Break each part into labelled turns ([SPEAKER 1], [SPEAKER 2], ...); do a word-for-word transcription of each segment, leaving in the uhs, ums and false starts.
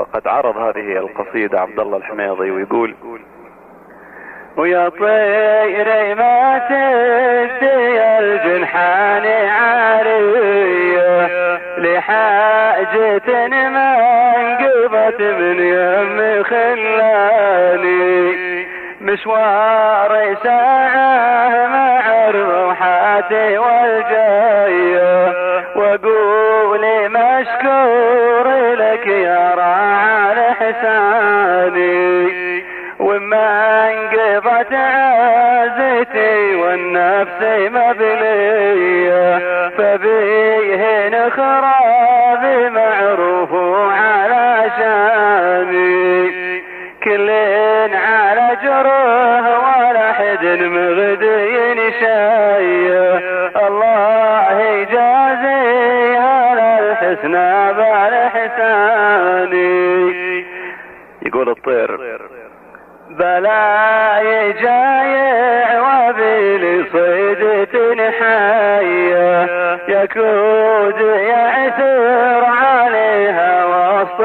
[SPEAKER 1] وقد عرض هذه القصيدة عبد الله الحميضي ويقول: ويا طير ما تدي الجنحان عارية لحاجة ما انقضت من يم خلاني مشوار ساعة مع روحاتي والجاية وقولي مشكور لك يا راعى لحساني وما انقضت عازتي والنفس مبلية فبيه نخرى بمعروف على شاني كل على جروه ولا حد مغدي شاية الله يجازي على الحسنى بالحساني. يقول الطير: بلا يجايع وبيلي صيدة حية يكود يعثر عليها وسط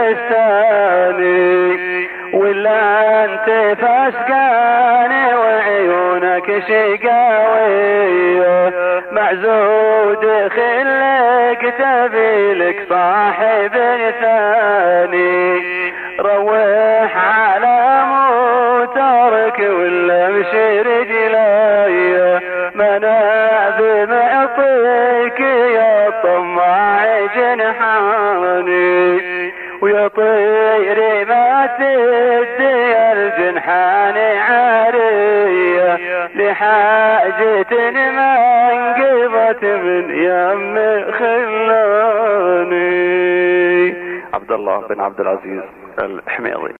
[SPEAKER 1] بستاني ولا انت فاسقاني وعيونك شقاوية معزود خلك تبيلك صاحب ثاني روح على موترك ولا مشي رجلاي مناب معطيك يا طماع جنحاني ويا طيري ما تدي الجنحان عارية لحاجة ما انقضت من يم خلاني. عبد الله بن عبد العزيز الحميضي.